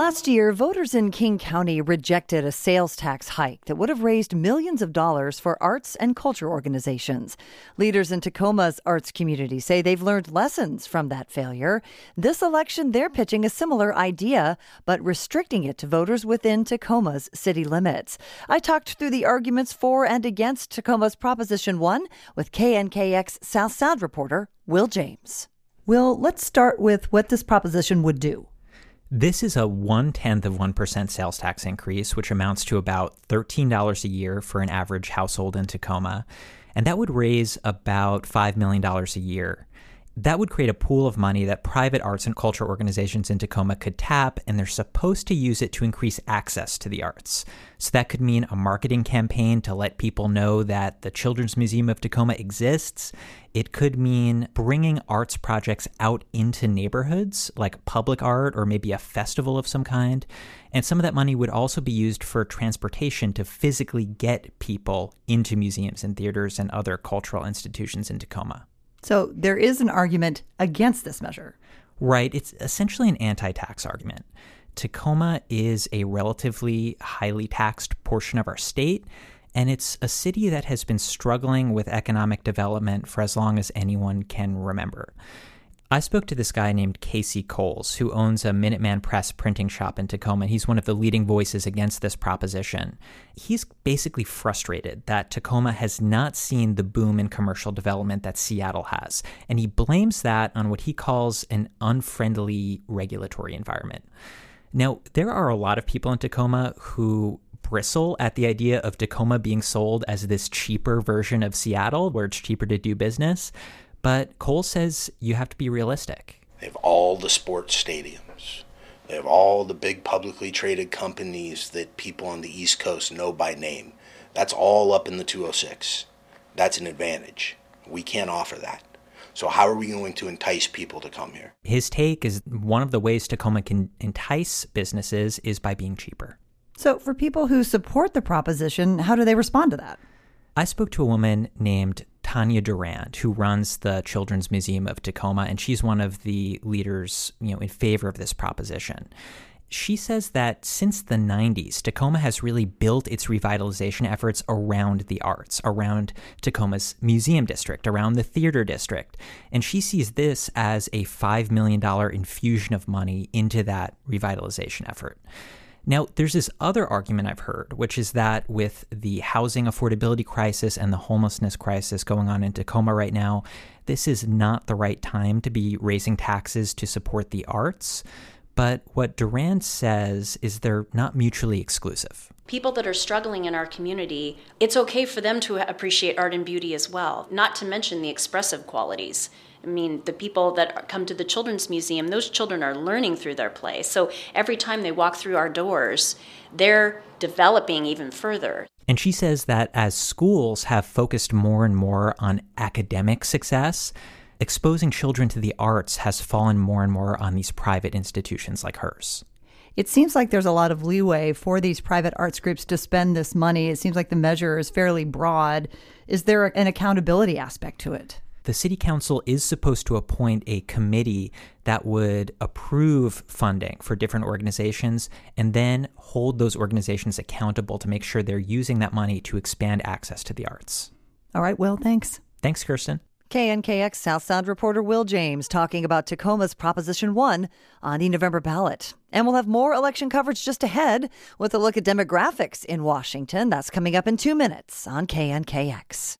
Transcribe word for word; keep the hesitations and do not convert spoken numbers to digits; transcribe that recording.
Last year, voters in King County rejected a sales tax hike that would have raised millions of dollars for arts and culture organizations. Leaders in Tacoma's arts community say they've learned lessons from that failure. This election, they're pitching a similar idea, but restricting it to voters within Tacoma's city limits. I talked through the arguments for and against Tacoma's Proposition one with K N K X South Sound reporter Will James. Will, let's start with what this proposition would do. This is a one-tenth of one percent sales tax increase, which amounts to about thirteen dollars a year for an average household in Tacoma. And that would raise about five million dollars a year. That would create a pool of money that private arts and culture organizations in Tacoma could tap, and they're supposed to use it to increase access to the arts. So that could mean a marketing campaign to let people know that the Children's Museum of Tacoma exists. It could mean bringing arts projects out into neighborhoods, like public art or maybe a festival of some kind. And some of that money would also be used for transportation to physically get people into museums and theaters and other cultural institutions in Tacoma. So there is an argument against this measure. Right. It's essentially an anti-tax argument. Tacoma is a relatively highly taxed portion of our state, and it's a city that has been struggling with economic development for as long as anyone can remember. I spoke to this guy named Casey Coles, who owns a Minuteman Press printing shop in Tacoma. He's one of the leading voices against this proposition. He's basically frustrated that Tacoma has not seen the boom in commercial development that Seattle has, and he blames that on what he calls an unfriendly regulatory environment. Now, there are a lot of people in Tacoma who bristle at the idea of Tacoma being sold as this cheaper version of Seattle, where it's cheaper to do business. But Cole says you have to be realistic. They have all the sports stadiums. They have all the big publicly traded companies that people on the East Coast know by name. That's all up in the two oh six. That's an advantage. We can't offer that. So how are we going to entice people to come here? His take is one of the ways Tacoma can entice businesses is by being cheaper. So for people who support the proposition, how do they respond to that? I spoke to a woman named Tanya Durand, who runs the Children's Museum of Tacoma, and she's one of the leaders, you know, in favor of this proposition. She says that since the nineties, Tacoma has really built its revitalization efforts around the arts, around Tacoma's museum district, around the theater district. And she sees this as a five million dollars infusion of money into that revitalization effort. Now, there's this other argument I've heard, which is that with the housing affordability crisis and the homelessness crisis going on in Tacoma right now, this is not the right time to be raising taxes to support the arts. But what Durand says is they're not mutually exclusive. People that are struggling in our community, it's okay for them to appreciate art and beauty as well, not to mention the expressive qualities. I mean, the people that come to the Children's Museum, those children are learning through their play. So every time they walk through our doors, they're developing even further. And she says that as schools have focused more and more on academic success, exposing children to the arts has fallen more and more on these private institutions like hers. It seems like there's a lot of leeway for these private arts groups to spend this money. It seems like the measure is fairly broad. Is there an accountability aspect to it? The city council is supposed to appoint a committee that would approve funding for different organizations and then hold those organizations accountable to make sure they're using that money to expand access to the arts. All right, Will, thanks. Thanks, Kirsten. K N K X South Sound reporter Will James talking about Tacoma's Proposition one on the November ballot. And we'll have more election coverage just ahead with a look at demographics in Washington. That's coming up in two minutes on K N K X.